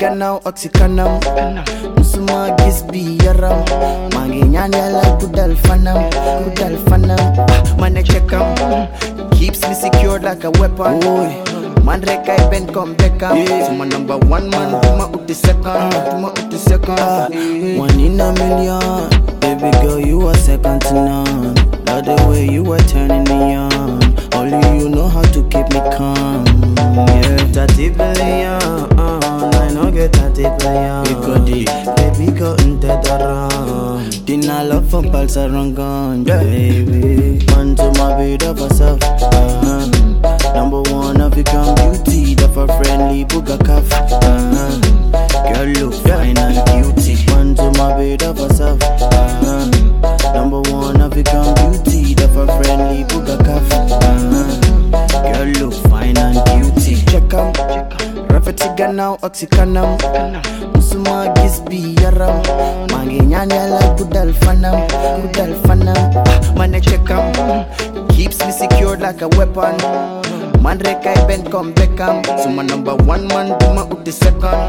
Rafetigana oxycanam Musuma gisbi yaram Manginyan yala kudal fanam Man I check 'em. Keeps me secured like a weapon. Man rekai ben come back up. So my number one man, tuma uti second. One in a million. Baby girl, you are second to none. Love the way you are turning me on. Only you know how to keep me calm. Yeah, 30 billion. I know get 30 billion. Baby go into the run. Dina love for pulse around gun, baby. Man to my bed of herself. Number one African beauty, the for friendly booga cuff. Girl look fine and cutie. Man to my bed of herself. Number one African beauty, the for friendly booga cuff. Girl look fine and cutie. Check 'em. Rafetigana oxycanam Musuma gisbi yaram Manginyan yala kudal fanam Man I check 'em. Keeps me secured like a weapon. Man rekai ben come back 'em. So my number one man, tuma uti second.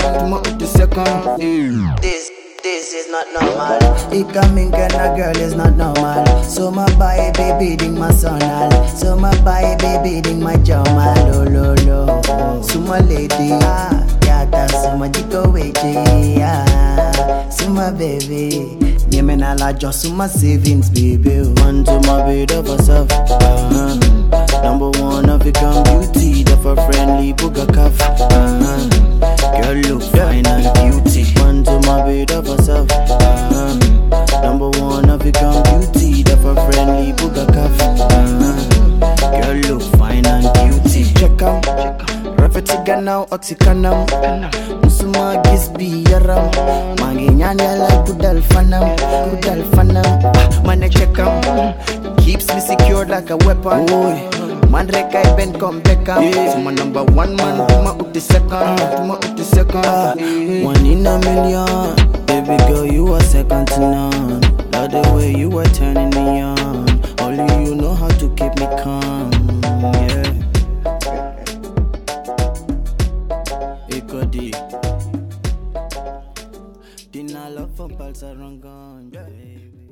This is not normal. Ikamingana girl is not normal. So my baby beating my sonal. So my baby beating my jamal. Lo. So my lady, yata so my jiko weji. So my baby, yemena la just so my savings baby. One to my bed of herself. Number one African beauty, the for friendly booga cuff. Girl look fine and cutie. One to my bed of herself. Number one African beauty, the for friendly booga cuff. Girl look fine and cutie. Check 'em. Rafetigana oxycanam Musuma gisbi yaram Manginyan yala kudal fanam Man I check 'em. Keeps me secured like a weapon. Man rekai ben come back up. So my number one man, tuma uti second. One in a million. Baby girl, you are second to none. Love the way you are turning me on. Only you know how to keep me calm. Yeah. Dina love for pulse around gun, baby.